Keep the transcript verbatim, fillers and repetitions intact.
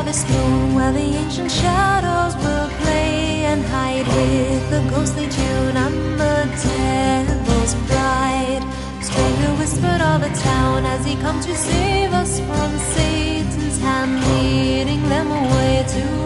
harvest moon, where the ancient shadows will play and hide with the ghostly tune. I'm the devil's bride. Stranger whispered all the town as he come to save us from Satan's hand, leading them away to